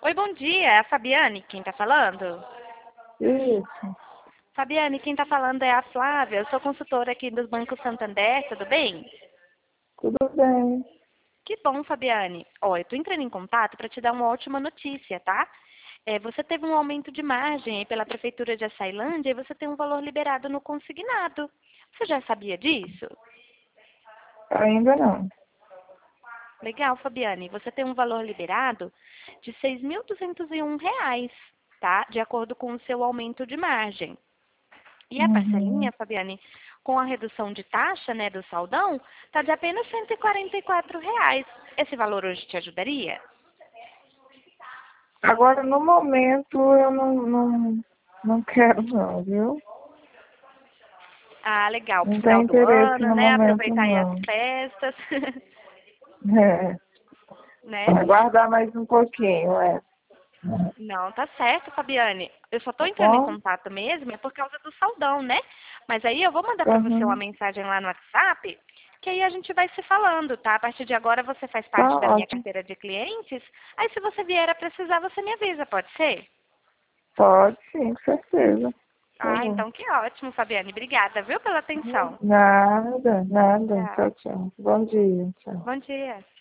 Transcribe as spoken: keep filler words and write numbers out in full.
Oi, bom dia. É a Fabiane quem tá falando? Isso, Fabiane, quem tá falando é a Flávia. Eu sou consultora aqui do Banco Santander, tudo bem? tudo bem. Que bom, Fabiane. Ó, eu tô entrando em contato para te dar uma ótima notícia, tá? É, você teve um aumento de margem aí pela Prefeitura de Açailândia e você tem um valor liberado no consignado. Você já sabia disso? Ainda não. Legal, Fabiane. Você tem um valor liberado de seis mil duzentos e um reais, tá? De acordo com o seu aumento de margem. E a Uhum. parcelinha, Fabiane, com a redução de taxa, né, do saldão, tá de apenas cento e quarenta e quatro reais. Esse valor hoje te ajudaria? Agora, no momento, eu não, não, não quero não, viu? Ah, legal, pro Não final tenho do interesse ano, no né, momento, aproveitar aí as não. festas, É, né? aguardar mais um pouquinho, é. Não, tá certo, Fabiane. Eu só tô Tá entrando em bom? contato mesmo é por causa do saldão, né? Mas aí eu vou mandar pra você uma Uhum. mensagem lá no WhatsApp, que aí a gente vai se falando, tá? A partir de agora você faz Tá parte da minha ótimo. carteira de clientes. Aí se você vier a precisar, você me avisa, pode ser? Pode sim, com certeza. Tá Ah, bom. então que ótimo, Fabiane. Obrigada, viu, pela atenção. Nada, nada. Tchau. Tchau, tchau. Bom dia, tchau. Bom dia.